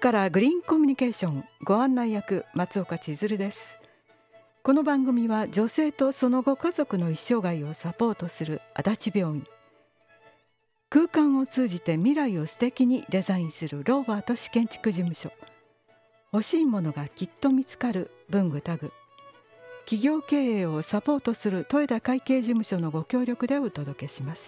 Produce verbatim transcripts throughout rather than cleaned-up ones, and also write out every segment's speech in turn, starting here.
からグリーンコミュニケーションご案内役松岡千鶴です。この番組は女性とそのご家族の一生涯をサポートする足立病院、空間を通じて未来を素敵にデザインするローバート市建築事務所、欲しいものがきっと見つかる文具タグ、企業経営をサポートする豊田会計事務所のご協力でお届けします。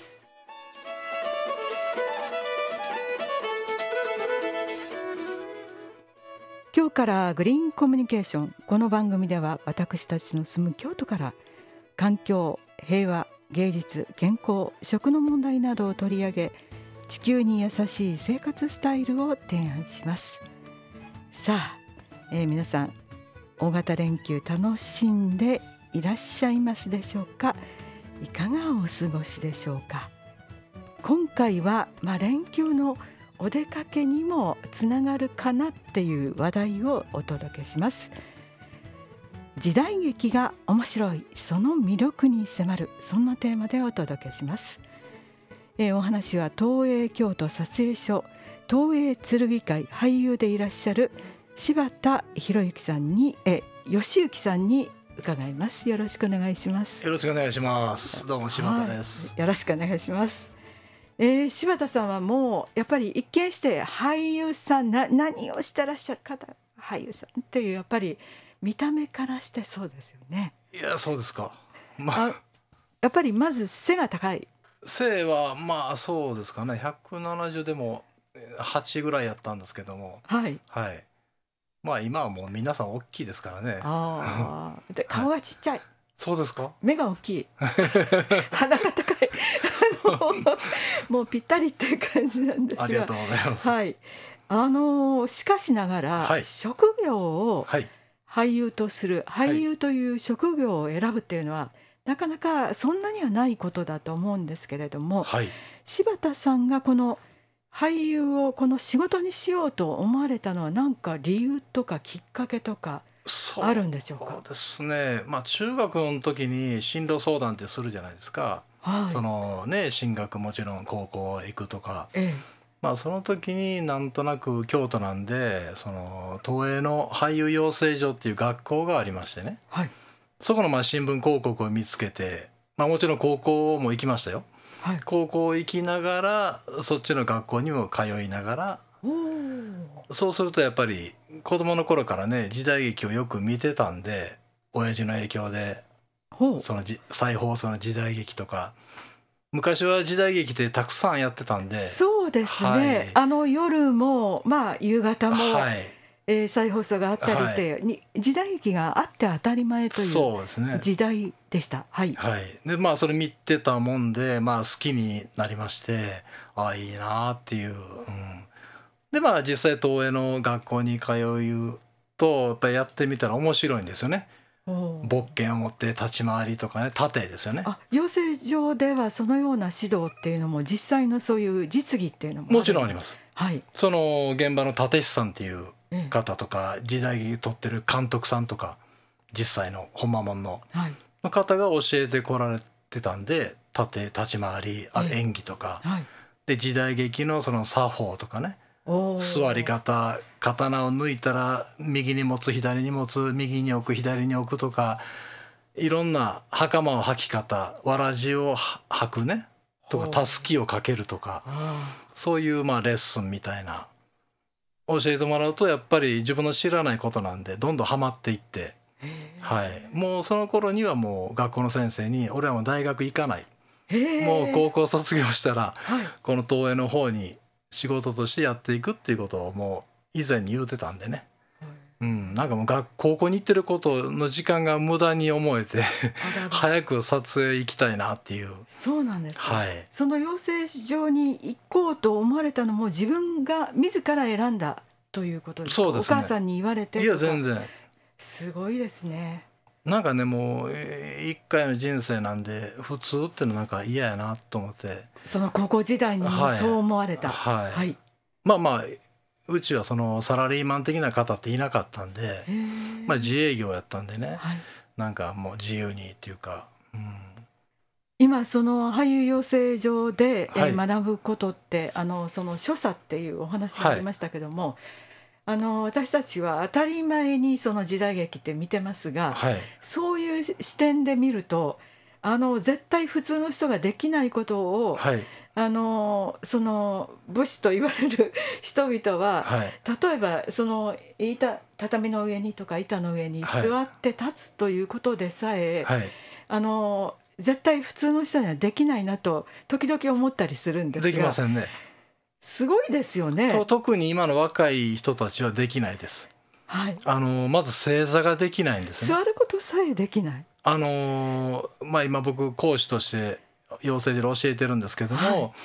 今日からグリーンコミュニケーション、この番組では私たちの住む京都から環境、平和、芸術、健康、食の問題などを取り上げ、地球に優しい生活スタイルを提案します。さあ、えー、皆さん大型連休楽しんでいらっしゃいますでしょうか。いかがお過ごしでしょうか。今回は、まあ、連休のお出かけにもつながるかなっていう話題をお届けします。時代劇が面白い、その魅力に迫る、そんなテーマでお届けします。えー、お話は東映京都撮影所東映剣会俳優でいらっしゃる柴田博之さんにえ義行さんに伺います。よろしくお願いします。 よろしくお願いします。どうも柴田です、 はい、よろしくお願いします。えー、柴田さんはもうやっぱり一見して俳優さんな何をしてらっしゃる方、俳優さんっていうやっぱり見た目からしてそうですよね。 いや、そうですか、まあ、 あやっぱりまず背が高い。 背はまあそうですかね、ひゃくななじゅうでもはちぐらいやったんですけども、 はい、 はい、まあ今はもう皆さん大きいですからね。 あで顔がちっちゃい、はい、 そうですか。 目が大きい鼻が高いもうぴったりっていう感じなんですが、 ありがとうございます。 はい、あのしかしながら、はい、職業を俳優とする、はい、俳優という職業を選ぶっていうのはなかなかそんなにはないことだと思うんですけれども、はい、柴田さんがこの俳優をこの仕事にしようと思われたのは何か理由とかきっかけとかあるんでしょうか。 そうですね、まあ、中学の時に進路相談ってするじゃないですか、はい、そのね、進学もちろん高校行くとか、ええ、まあ、その時になんとなく京都なんでその東映の俳優養成所っていう学校がありましてね、はい、そこのまあ新聞広告を見つけて、まあ、もちろん高校も行きましたよ、はい、高校行きながらそっちの学校にも通いながら、そうするとやっぱり子供の頃からね時代劇をよく見てたんで、親父の影響でその再放送の時代劇とか、昔は時代劇ってたくさんやってたんで。 そうですね、はい、あの夜も、まあ、夕方も、はい、えー、再放送があったりって、はい、時代劇があって当たり前という時代でした。はい、 はい、でまあそれ見てたもんで、まあ、好きになりまして、ああいいなっていう、うん、でまあ実際東映の学校に通うとやっぱりやってみたら面白いんですよね。勃剣を持って立ち回りとかね、盾ですよね。 あ、養成所ではそのような指導っていうのも実際のそういう実技っていうのももちろんあります、 はい、 その現場の立石さんっていう方とか、ええ、時代劇撮ってる監督さんとか実際のほんまもんの、はい、の方が教えてこられてたんで、盾、立ち回り、あ、ええ、演技とか、はい、で時代劇のその作法とかね、座り方、刀を抜いたら右に持つ左に持つ、右に置く左に置くとか、いろんな袴を履き方、わらじを履くねとか、たすきをかけるとか、そういうまあレッスンみたいな教えてもらうと、やっぱり自分の知らないことなんでどんどんハマっていって、はい、もうその頃にはもう学校の先生に俺はもう大学行かない、もう高校卒業したら、はい、この東映の方に仕事としてやっていくっていうことをもう以前に言うてたんでね、はい、うん、なんかもう学高校に行ってることの時間が無駄に思えて早く撮影行きたいなっていう。 そうなんですか、 はい、 その養成所に行こうと思われたのも自分が自ら選んだということですか。そうですね、お母さんに言われてとか。 いや全然すごいですね。 なんかね、もう一回の人生なんで普通ってのなんか嫌やなと思って、 その高校時代にもそう思われた。 はい、はいはい、まあまあうちはそのサラリーマン的な方っていなかったんで、まあ、自営業やったんでね、はい、なんかもう自由にっていうか、うん、 今その俳優養成所で学ぶことって、はい、あのその所作っていうお話がありましたけども、はい、 あの私たちは当たり前にその時代劇って見てますが、 はい、 そういう視点で見るとあの絶対普通の人ができないことを、 はい、 あのその武士と言われる人々は、 はい、 例えばその板畳の上にとか板の上に座って立つということでさえ、 はい、 あの絶対普通の人にはできないなと時々思ったりするんですが、 できませんね。 すごいですよね。 と特に今の若い人たちはできないです。 はい、 あのまず正座ができないんですね。 座ることさえできない。 あのまあ、今僕講師として養成所で教えてるんですけども、はい、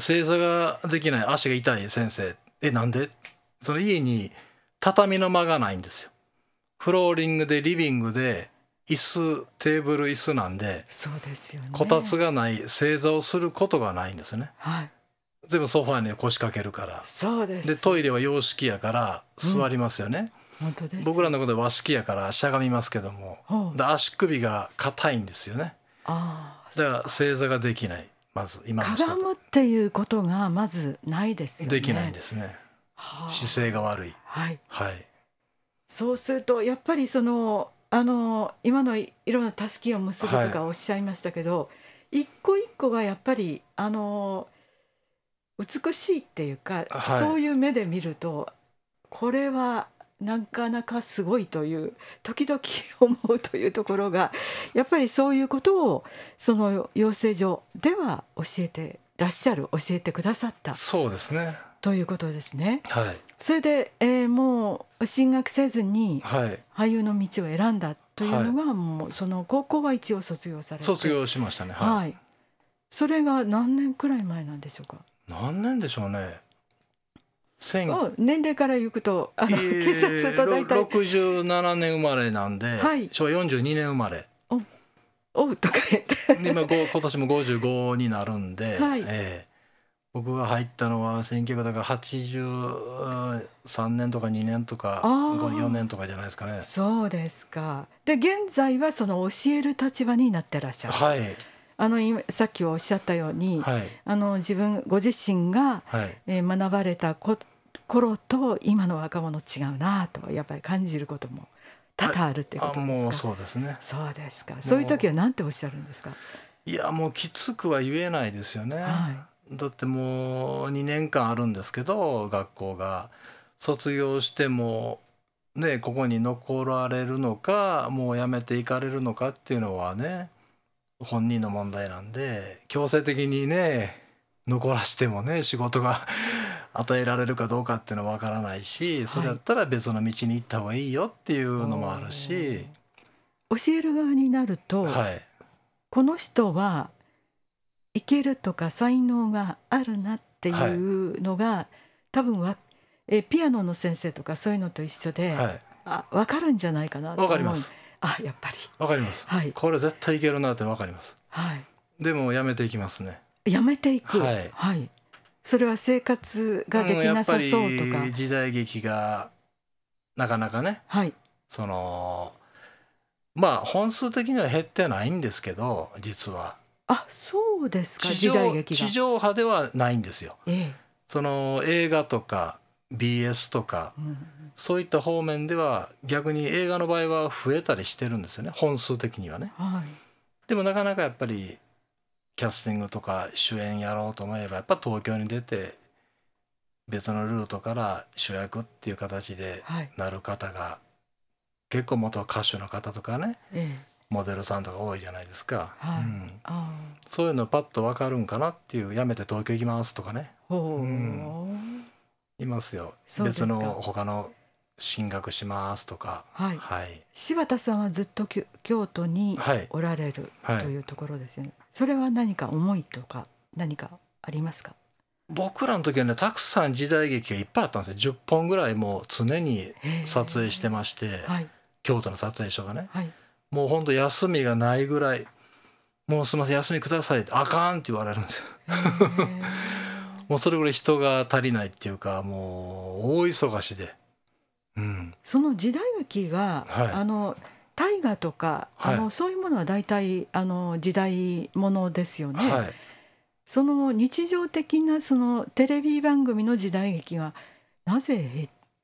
正座ができない、足が痛い先生、えなんで？その家に畳の間がないんですよ。フローリングでリビングで椅子テーブル椅子なんで、 そうですよね、 こたつがない、正座をすることがないんですね。 はい、 全部ソファーに腰掛けるから。 そうです。 でトイレは洋式やから座りますよね、 うん、本当です。 僕らのことは和式やからしゃがみますけども、で足首が硬いんですよね。 あだから正座ができない。まず今の人かがむっていうことがまずないですよね。 できないんですね、はあ、姿勢が悪い、 はいはい、 そうするとやっぱりそのあの今のいろんなたすきを結ぶとかおっしゃいましたけど、はい、一個一個がやっぱりあの美しいっていうか、はい、そういう目で見るとこれはなかなかすごいという時々思うというところが、やっぱりそういうことをその養成所では教えてらっしゃる、教えてくださったそうですねということですね、 はい、 それで、えー、もう進学せずに俳優の道を選んだというのが、はい、もうその高校は一応卒業されて卒業しましたね、はい、 はい、それが何年くらい前なんでしょうか。 何年でしょうね。 年齢から言うとあの、えー、計算すると大体ろくじゅうななねん生まれなんで、はい、しょわよんじゅうにねん生まれ。 おおうとか言って今, 今年もごじゅうごになるんで、 はい、 えー、僕が入ったのはせんきゅうひゃくはちじゅうさんねんとかにねんとかよねんとかじゃないですかね。 そうですか。で現在はその教える立場になってらっしゃる。 はい、 あのさっきおっしゃったように、 はい、 あの自分ご自身が、はいえー、学ばれたこ頃と今の若者違うなとやっぱり感じることも多々あるっていうことですか。 あもうそうですね。 そうですか。そういう時は何ておっしゃるんですか。 いやもうきつくは言えないですよね、はい、だってもうにねんかんあるんですけど学校が卒業してもねここに残られるのかもう辞めていかれるのかっていうのはね本人の問題なんで、強制的にね残らしてもね仕事が与えられるかどうかっていうのは分からないし、それだったら別の道に行った方がいいよっていうのもあるし、 はい、教える側になると、はい、この人はいけるとか才能があるなっていうのが、はい、多分はえピアノの先生とかそういうのと一緒で、はい、あ分かるんじゃないかなと思う。 分かります。 あやっぱり分かります、はい、これ絶対いけるなって分かります、はい、でもやめていきますね。 やめていく、はいはい、それは生活ができなさそうとか、 やっぱり時代劇がなかなかね、はい、そのまあ本数的には減ってないんですけど実はあそうですか。 地上、 時代劇が地上波ではないんですよ、ええ、その映画とか ビーエス とか、うん、そういった方面では逆に映画の場合は増えたりしてるんですよね本数的にはね、はい、でもなかなかやっぱりキャスティングとか主演やろうと思えばやっぱ東京に出て別のルートから主役っていう形でなる方が結構元歌手の方とかね、ええ、モデルさんとか多いじゃないですか、はいうん、あそういうのパッと分かるんかなっていう、やめて東京行きますとかね、うん、いますよ。別の他の進学しますとか、はいはい、 柴田さんはずっと京都におられる、はい、というところですよね。それは何か思いとか何かありますか。 僕らの時はねたくさん時代劇がいっぱいあったんですよ。じゅっぽんぐらいもう常に撮影してまして、はい、京都の撮影所がね、はい、もうほんと休みがないぐらい、もうすみません休みくださいってあかんって言われるんですよもうそれぐらい人が足りないっていうかもう大忙しで、 うん、その時代劇が、はい、あの大河とか、はい、あのそういうものは大体あの時代ものですよね、はい、その日常的なそのテレビ番組の時代劇がなぜ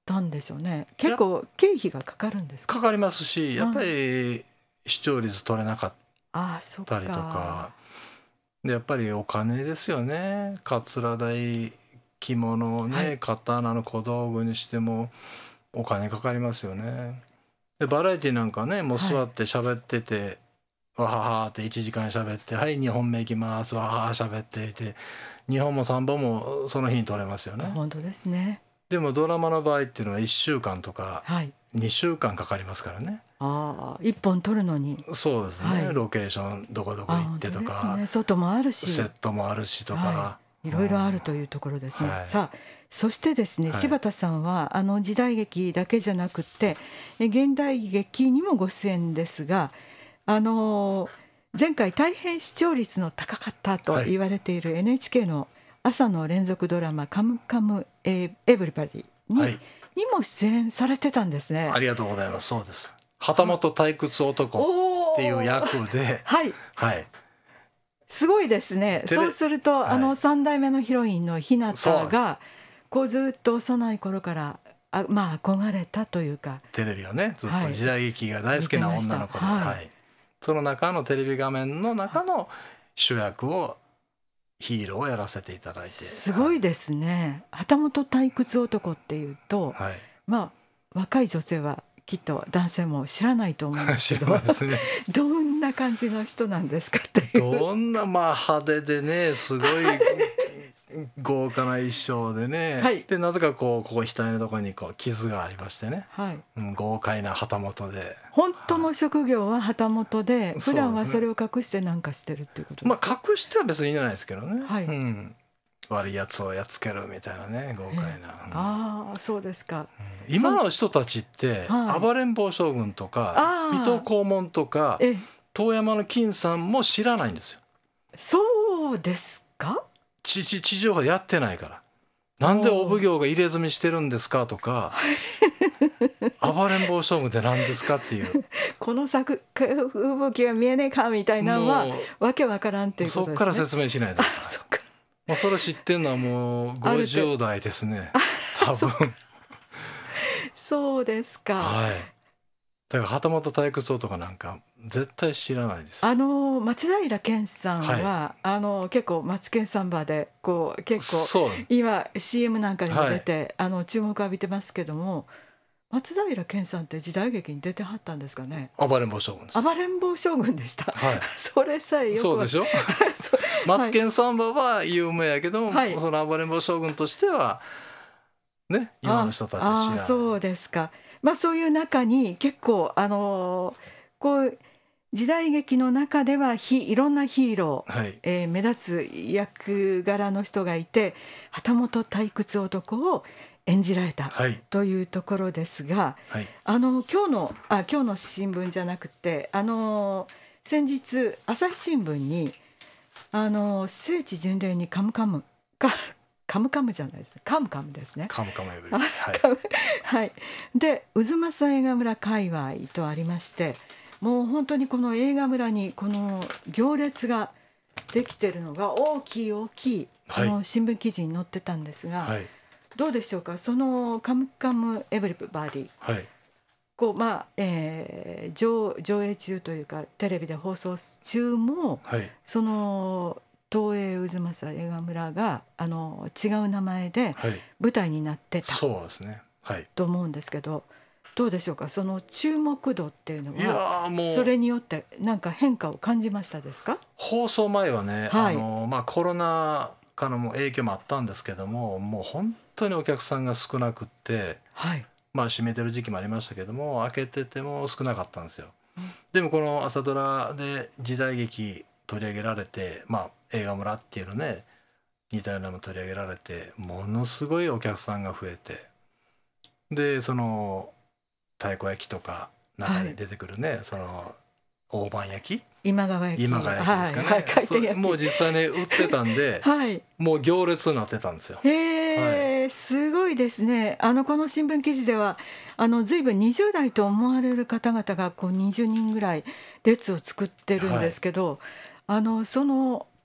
たんでしょうね。結構経費がかかるんですか？ かかりますし、やっぱり視聴率取れなかったりとかで、やっぱりお金ですよね。かつら代、着物をね、はい、刀の小道具にしてもお金かかりますよね。でバラエティなんかね、もう座って喋ってて、はい、わははっていちじかん喋って、はいにほんめいきますわはは喋っていて、にほんもさんぼんもその日に撮れますよね。 本当ですね。 でもドラマの場合っていうのはいっしゅうかんとかにしゅうかんかかりますからね。 ああ、いっぽん撮るのに。 そうですね、はい、ロケーションどこどこ行ってとか、 ね、外もあるしセットもあるしとか、 はい、いろいろあるというところですね、はい、さあそしてですね、はい、柴田さんはあの時代劇だけじゃなくて現代劇にもご出演ですが、あの前回大変視聴率の高かったと言われている エヌエイチケー の朝の連続ドラマカムカムエブリバディに、はい、にも出演されてたんですね。 ありがとうございます。そうです。旗本退屈男っていう役で、 はい、はい、すごいですね。そうすると、はい、あのさん代目のヒロインの日向がこうずっと幼い頃からあ、まあ、憧れたというか、 テレビをねずっと時代劇が大好きな女の子で、はいはい、その中のテレビ画面の中の主役をヒーローをやらせていただいて、 すごいですね、はい、旗本退屈男っていうと、はい、まあ若い女性はきっと男性も知らないと思うんですけどです、ね、どんな感じの人なんですかっていう。 どんなまあ派手でね、すごい豪華な衣装でね、はい、でなぜかこうここ額のところにこう傷がありましてね、はい、うん、豪快な旗本で、 本当の職業は旗本で、はい、普段はそれを隠して何かしてるっていうことですか？ まあ隠しては別にいいんじゃないですけどね、はい、うん、悪いやつをやっつけるみたいなね、豪快な、うん、 ああそうですか、 うん、今の人たちって、はい、暴れん坊将軍とか水戸黄門とか遠山の金さんも知らないんですよ。 そうですか？ 地, 地上波やってないから、なんでお奉行が入れ墨してるんですかとか暴れん坊将軍って何ですかっていうこの作風吹きが見えねえかみたいなのはわけわからんっていうことですね。 そっから説明しないとそっか、もうそれ知ってるのはもうごじゅう代ですね多分そうですか、 はい、だから旗本退屈男なんか絶対知らないです。 あの松平健さんは、はい、あの結構マツケンサンバでこう結構今 シーエム なんかにも出て、はい、あの注目を浴びてますけども、松平健さんって時代劇に出てはったんですかね？ 暴れん坊将軍です。 暴れん坊将軍でした、はい、それさえよくそうでしょマツケンサンバは有名やけども、はい、その暴れん坊将軍としてはね、今の人たち知らない。ああそうですか。まあそういう中に結構あのー、こう時代劇の中ではひいろんなヒーロー、はい、えー、目立つ役柄の人がいて旗本退屈男を演じられた、はい、というところですが、はい、あの今日のあ今日の新聞じゃなくて、あの先日朝日新聞にあの聖地巡礼にカムカムかカムカムじゃないですカムカムですね。 カムカムエブリ、はいはい、で渦政映画村界隈とありまして、もう本当にこの映画村にこの行列ができてるのが大きい大きいこの新聞記事に載ってたんですが、はい、どうでしょうか、そのカムカムエブリバディ、はい、こうまあえー、上, 上映中というかテレビで放送中も、はい、その東映渦政映画村があの違う名前で舞台になってた、はい、 そうですね、はい、 と思うんですけど、どうでしょうか、その注目度っていうのはそれによって何か変化を感じましたですか？ 放送前はね、はい、あのまあ、コロナ禍の影響もあったんですけども、もう本当にお客さんが少なくって、はい、まあ閉めてる時期もありましたけども開けてても少なかったんですよ、うん、でもこの朝ドラで時代劇取り上げられて、まあ、映画村っていうのね似たようなのも取り上げられてものすごいお客さんが増えて、でその太鼓焼きとか中に出てくるね、はい、その大判焼き今川焼き今川焼きですかね、はいはい、それもう実際に売ってたんで、はい、もう行列になってたんですよ。 へー、はい、すごいですね。あのこの新聞記事ではあの随分にじゅう代と思われる方々がこうにじゅうにんぐらい列を作ってるんですけど、はい、あのその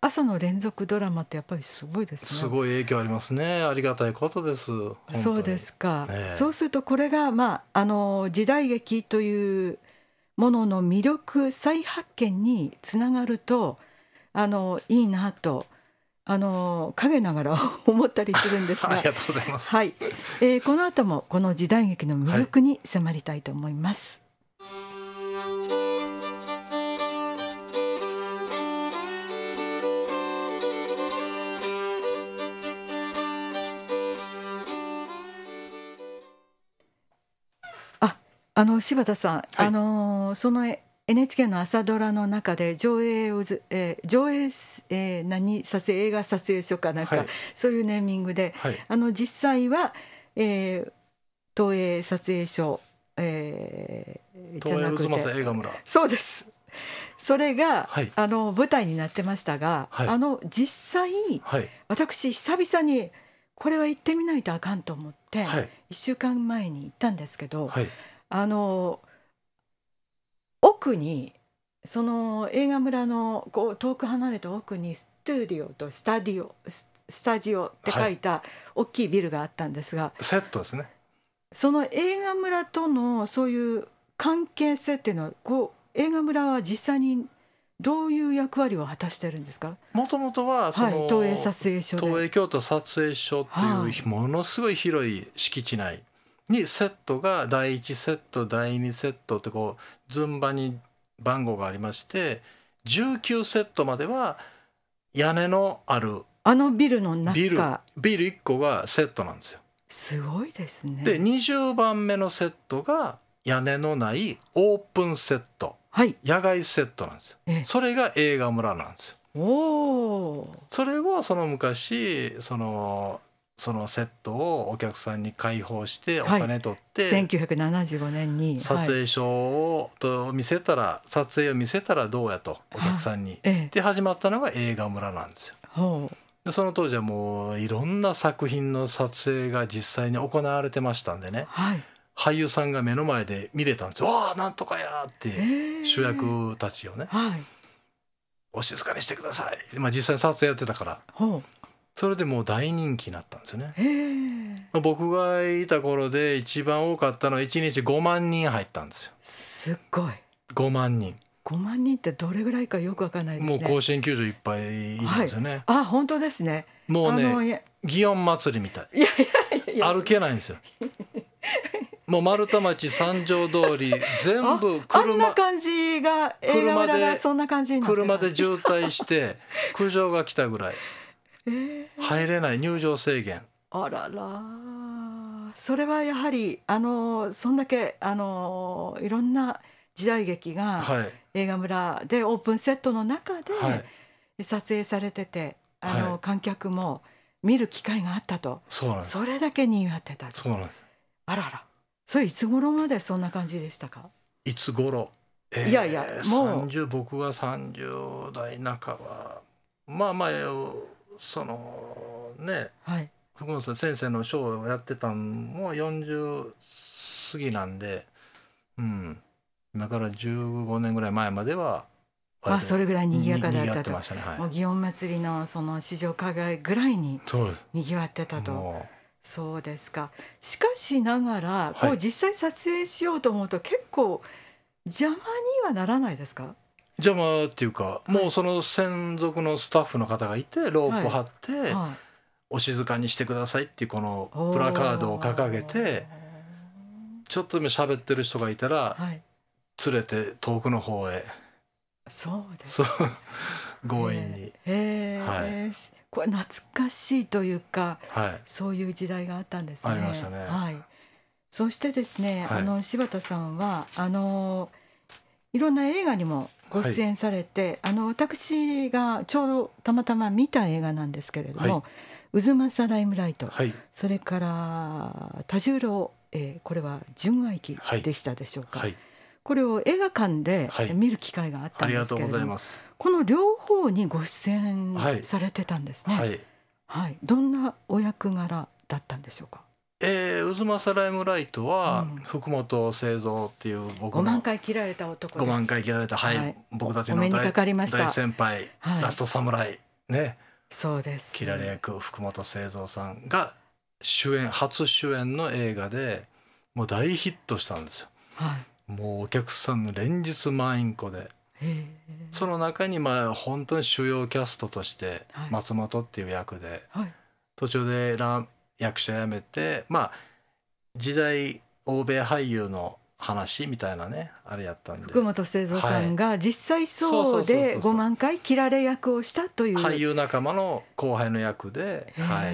朝の連続ドラマってやっぱりすごいですね。 すごい影響ありますね。ありがたいことです。 そうですか、 ええ、 そうするとこれが、まあ、あの時代劇というものの魅力再発見につながるとあのいいなとあの陰ながら思ったりするんですがありがとうございます。 はい、えー、この後もこの時代劇の魅力に迫りたいと思います。はい、あ、あの柴田さん、はい、あのその エヌエイチケー の朝ドラの中で上映をず、えー、上映、えー、何撮影映画撮影所かなんか、はい、そういうネーミングで、はい、あの実際は、えー、東映撮影所、えー、じゃなくて東映渦政映画村、 そうです。それが、 はい、 あの舞台になってましたが、はい、あの実際、はい、私久々にこれは行ってみないとあかんと思って、はい、いっしゅうかんまえに行ったんですけど、はい、あの奥にその映画村のこう遠く離れた奥にスタジオとスタディオスタジオって書いた大きいビルがあったんですが、はい、 セットですね。 その映画村とのそういう関係性っていうのはこう映画村は実際にどういう役割を果たしてるんですか？ もともとはその、 はい、東映撮影所で東映京都撮影所っていうものすごい広い敷地内にセットがだいいちセットだいにセットってこう順番に番号がありましてじゅうきゅうセットまでは屋根のあるあのビルの中ビル、ビルいっこがセットなんですよ。 すごいですね。 でにじゅうばんめのセットが屋根のないオープンセット、はい、野外セットなんですよ。それが映画村なんですよ。 おー。 それをその昔そのそのセットをお客さんに開放してお金取って、はい、 せんきゅうひゃくななじゅうごねんに撮影所をと見せたら、はい、撮影を見せたらどうやとお客さんに、ええ、で始まったのが映画村なんですよ。ほう。でその当時はもういろんな作品の撮影が実際に行われてましたんでね、はい、俳優さんが目の前で見れたんですよ。わあなんとかやって主役たちをね、はい、お静かにしてください、まあ、実際に撮影やってたからほうそれでもう大人気になったんですよね。へ僕がいた頃で一番多かったのはいちにちごまんにん入ったんですよ。 すっごい。 ごまんにん。 ごまんにんってどれぐらいかよくわかんないですね。 もう甲子園球場いっぱいいるんですよね、はい、 あ本当ですね。 もうね祇園祭りみたい。 いやいやいや歩けないんですよもう丸太町三条通り全部車 あ, あんな感じが映画村がそんな感じになって車で渋滞して苦情が来たぐらい、えー、入れない入場制限。 あららそれはやはりあのそんだけあのいろんな時代劇が映画村でオープンセットの中で撮影されてて、はい、あの観客も見る機会があったと。 そうなんです。 それだけにぎわってたと。 そうなんです。 あららそれいつ頃までそんな感じでしたか？ いつ頃、えー、いやいやもうさんじゅう僕がさんじゅう代半ばまあまあそのね、はい、福本先生のショーをやってたのもよんじゅう過ぎなんで、うん、今からじゅうごねんぐらい前まではまあそれぐらい賑やかだったと。 ましたね、はい、 もう祇園祭りのその市場課外ぐらいに賑わってたと。そうですか。しかしながらこう実際撮影しようと思うと結構邪魔にはならないですか？ 邪魔っていうか、はい、もうその専属のスタッフの方がいてロープ張って、はいはい、お静かにしてくださいっていうこのプラカードを掲げてちょっとでも喋ってる人がいたら、はい、連れて遠くの方へ。 そうです強引に。 へー、はい、これ懐かしいというか、はい、そういう時代があったんですね。 ありましたね、 はい、そしてですね、はい、あの柴田さんはあのいろんな映画にもご出演されて、はい、あの私がちょうどたまたま見た映画なんですけれども、はい、渦政ライムライト、はい、それから多重郎、えー、これは純愛記でしたでしょうか、はいはい、これを映画館で見る機会があったんですけれども、はい、ありがとうございます。この両方にご出演されてたんですね、はいはい、どんなお役柄だったんでしょうか？ えー、渦政ライムライトは、うん、福本清三っていう僕のごまんかい切られた男です。 ごまんかい切られた、はいはい、僕たちの 大, 大先輩、はい、ラストサムライね、 そうです。 キラレ役福本清三さんが主演初主演の映画でもう大ヒットしたんですよ。 はい、 もうお客さん連日満員庫で、その中にまあ本当に主要キャストとして松本っていう役で、はい、途中で役者辞めて、まあ時代欧米俳優の話みたいなねあれやったんで、 福本清三さんが実際そうでごまんかい切られ役をしたという俳優仲間の後輩の役で、はい、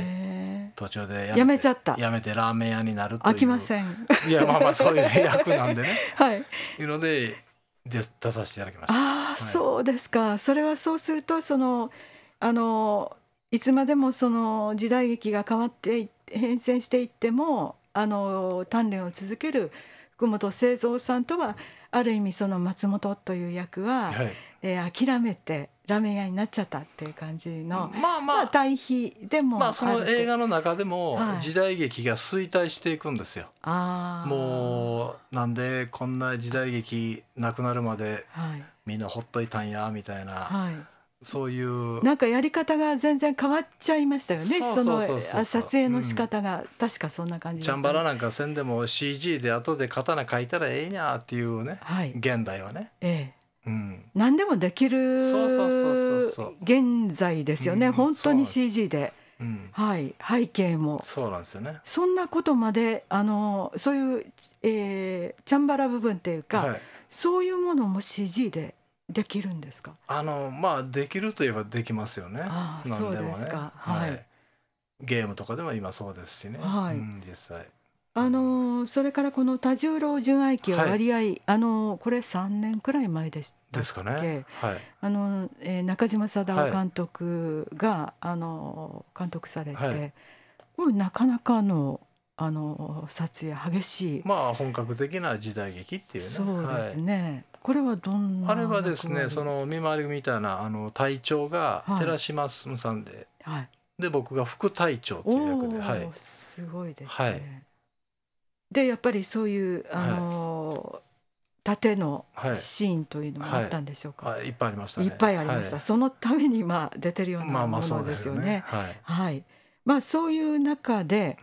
途中でやめちゃったやめてラーメン屋になるという、 飽きませんいやまあまあそういう役なんでね、 はい、 いうのでで出させていただきました。 ああ、はい、そうですか。それはそうするとそのあのいつまでもその時代劇が変わって変遷していってもあの鍛錬を続ける福本清三さんとはある意味その松本という役は、はい、えー、諦めてラーメン屋になっちゃったっていう感じの、まあまあ、まあ、対比でもまあその映画の中でも時代劇が衰退していくんですよ。はい、もうなんでこんな時代劇なくなるまでみんなほっといたんやみたいな、はい、そういうなんかやり方が全然変わっちゃいましたよね。その撮影の仕方が、うん、確かそんな感じです、ね、 チャンバラなんかせんでも シージー で後で刀描いたらええにゃっていうね、はい、現代はね、ええ、うん、何でもできる現在ですよね、うん、本当に シージー で、うん、はい、背景もそうなんですよね。 そんなことまであのそういう、えー、チャンバラ部分っていうか、はい、そういうものも シージー でできるんですか？ あのまあできるといえばできますよね。 ああ、そうですか、はい、はい、 ゲームとかでも今そうですしね、はい、うん、実際あのそれからこの多重郎純愛記は割合、はい、あのこれさんねんくらい前でしたっけですかね、はい、あのえー、中島貞夫監督が、はい、あの監督されて、はい、これなかなかのあの撮影激しい、 まあ本格的な時代劇っていうね。 そうですね、はい、これはどんなあれはですね、その見回りみたいなあの隊長が寺島進さんで、はい、で僕が副隊長っていう役で、はい、 すごいですね、 はい、 でやっぱりそういうあの、はい、盾のシーンというのもあったんでしょうか？ はいはい、いっぱいありましたね。 いっぱいありました、はい、そのためにまあ出てるようなものですよね。まあまあそうですよね、はいはい、まあ、そういう中で、うん、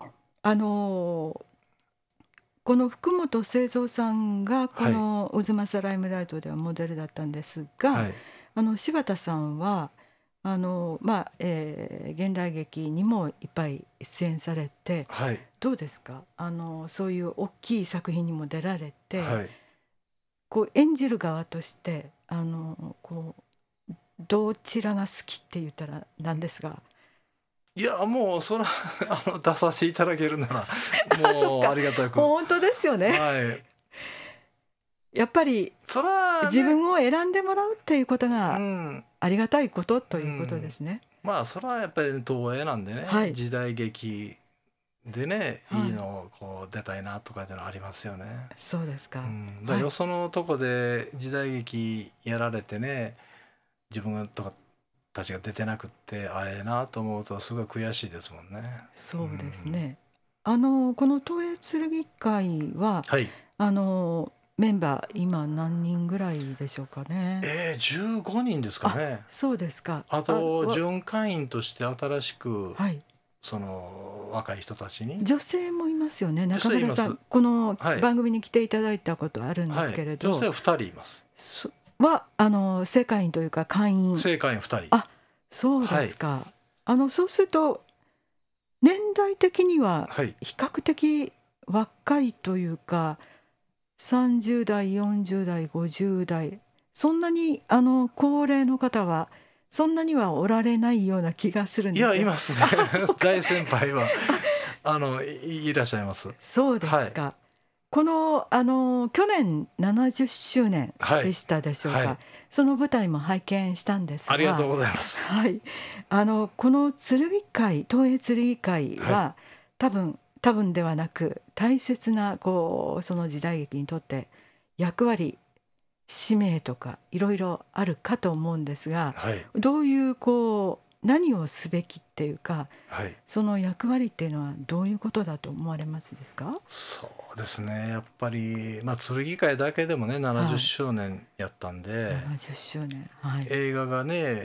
あのこの福本清三さんがこの「渦政ライムライト」ではモデルだったんですが、はい、あの柴田さんはあの、まあえー、現代劇にもいっぱい出演されて、はい、どうですか？あのそういう大きい作品にも出られて、はい、こう演じる側としてあのこうどちらが好きって言ったらなんですが。 いやもうそれはあの出させていただけるならもうありがたく本当ですよね、はい、やっぱりそら、ね、自分を選んでもらうっていうことがありがたいことということですね、 うん、まあそれはやっぱり東映なんでね、はい、時代劇でね、はい、いいのをこう出たいなとかっていうのありますよね。 そうですか、うん、 だからよそのとこで時代劇やられてね、自分とかたちが出てなくってあええなと思うとすごい悔しいですもんね。 そうですね、うん、あのこの東映剣会は、はい、あのメンバー今何人ぐらいでしょうかね。 えー、じゅうごにんですかね。 そうですか。 あと準会員として新しく、はい、その若い人たちに女性もいますよね。中村さんこの番組に来ていただいたことあるんですけれど、 はいはい、女性はふたりいます。 はあの正会員というか会員正会員ふたり。 あ、そうですか、はい、あのそうすると年代的には比較的若いというか、さんじゅうだいよんじゅうだいごじゅうだいそんなにあの高齢の方はそんなにはおられないような気がするんですよ。 いやいますね大先輩はあの い, いらっしゃいます。 そうですか、はい、このあの去年ななじゅっしゅうねんでしたでしょうか、はいはい、その舞台も拝見したんですが、 ありがとうございます、 はい、あのこの剣会東映剣会は、はい、多分多分ではなく大切なこうその時代劇にとって役割使命とかいろいろあるかと思うんですが、はい、どういうこう何をすべきっていうか、はい、その役割っていうのはどういうことだと思われますですか？ そうですね、やっぱり、まあ、剣会だけでもねななじゅっしゅうねんやったんで、はい、 ななじゅっしゅうねん、はい、 映画がね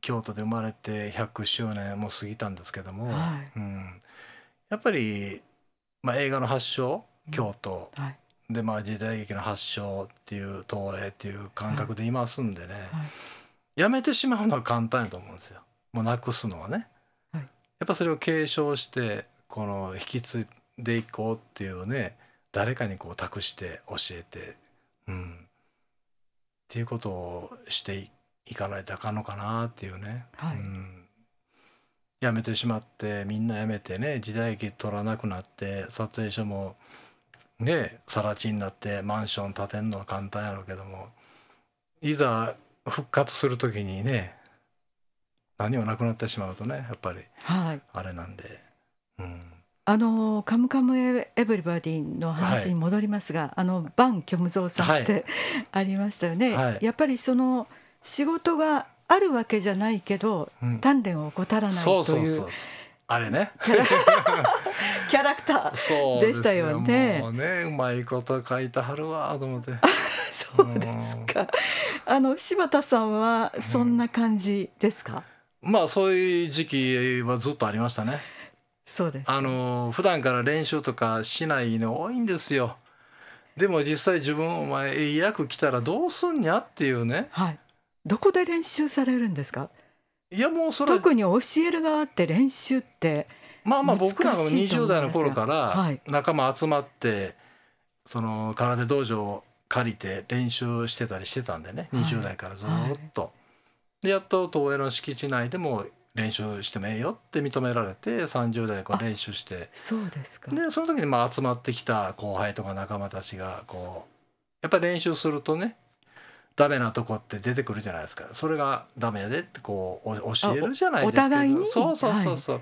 京都で生まれてひゃくしゅうねんも過ぎたんですけども、 はいうん、やっぱり、まあ、映画の発祥京都、 はい、 で、まあ、時代劇の発祥っていう東映っていう感覚でいますんでね、 はい、 やめてしまうのは簡単やと思うんですよ。もうなくすのはね、 はい、 やっぱそれを継承してこの引き継いでいこうっていうね、誰かにこう託して教えて、うん、っていうことをしていかないとあかんのかなっていうね、 はい、 うん、やめてしまってみんなやめてね、時代劇撮らなくなって撮影所もね更地になってマンション建てるのは簡単やろうけども、いざ復活する時にね何もなくなってしまうとね、やっぱりあれなんで、はい、うん、 あのカムカムエヴリバディの話に戻りますが、はい、あのバン・キョムゾーさんって、はい、ありましたよね、はい、やっぱりその仕事があるわけじゃないけど、うん、鍛錬を怠らないという、そうそうそうそう、 あれねキャラクターでしたよね。 もうね、うまいこと書いてはるわと思ってそうですか。あの柴田さんはそんな感じですか？ うん、まあそういう時期はずっとありましたね。 そうです。 あの普段から練習とかしないの多いんですよ。でも実際自分お前いい役来たらどうすんにゃっていうね。 はい。どこで練習されるんですか？ いやもうそれ特に教える側って練習ってまあまあ僕らがにじゅう代の頃から仲間集まってその空手道場を借りて練習してたりしてたんでね、にじゅう代からずっと、はい、でやっと東映の敷地内でも練習してもええよって認められてさんじゅう代こう練習して、 そうですか。 でその時にまあ集まってきた後輩とか仲間たちがこうやっぱり練習するとねダメなとこって出てくるじゃないですか。それがダメやでってこう教えるじゃないですか。お互いにそうそうそうそう、はい、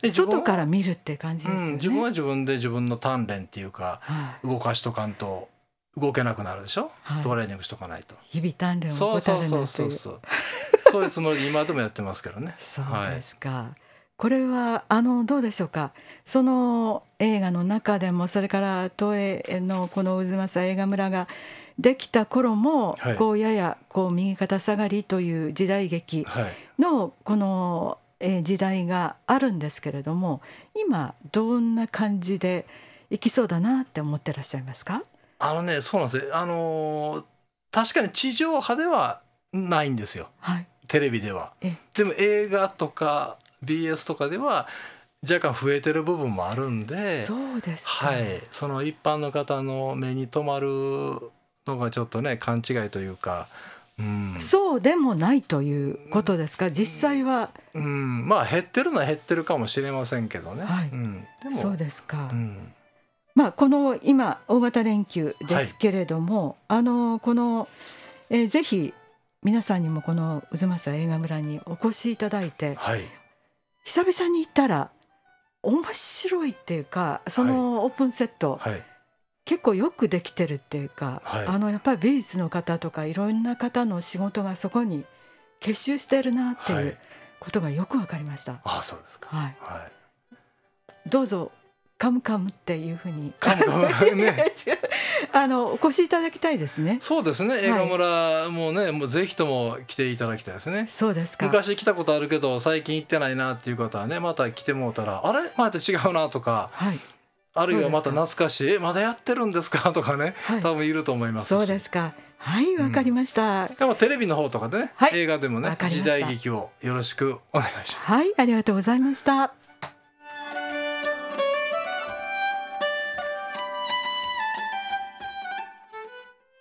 で外から見るって感じですよね、うん、 自分は自分で自分の鍛錬っていうか、はい、動かしとかんと動けなくなるでしょ、はい、トレーニングしとかないと日々鍛錬を怠るなんていう、 そうそうそうそうそういうつもりで今でもやってますけどね。 そうですか、はい、これはあのどうでしょうか。その映画の中でもそれから東映のこの渦政映画村ができた頃も、はい、こうややこう右肩下がりという時代劇のこの、えー、時代があるんですけれども、今どんな感じでいきそうだなって思ってらっしゃいますか？ あのね、そうなんですよ。あのー、確かに地上波ではないんですよ、はい、テレビでは。でも映画とか ビーエス とかでは若干増えてる部分もあるんで、 そうですか、 はい、その一般の方の目に留まるのがちょっとね勘違いというか、うん、 そうでもないということですか、実際は。 うん、うん、まあ減ってるのは減ってるかもしれませんけどね、 はい、 うん、 でもそうですか、 うん、 まあ、この今大型連休ですけれども、はい、あのこの、えー、ぜひ皆さんにもこの渦政映画村にお越しいただいて、はい、久々に行ったら面白いっていうか、そのオープンセット、はいはい、結構よくできてるっていうか、はい、あのやっぱり美術の方とかいろんな方の仕事がそこに結集してるなっていうことがよく分かりました。 ああ、そうですか、 はいはい、どうぞカムカムっていうふうにカムカム、ね、 あのお越しいただきたいですね。 そうですね、映画村もね、もうぜひとも来ていただきたいですね。 そうですか。 昔来たことあるけど最近行ってないなっていう方はね、また来てもうたらあれまた違うなとか、はい、あるいはまた懐かしいえまだやってるんですかとかね、はい、多分いると思いますし。 そうですか、はい、わかりました、 うん、でもテレビの方とかでね、はい、映画でもね時代劇をよろしくお願いします。 はい、ありがとうございました。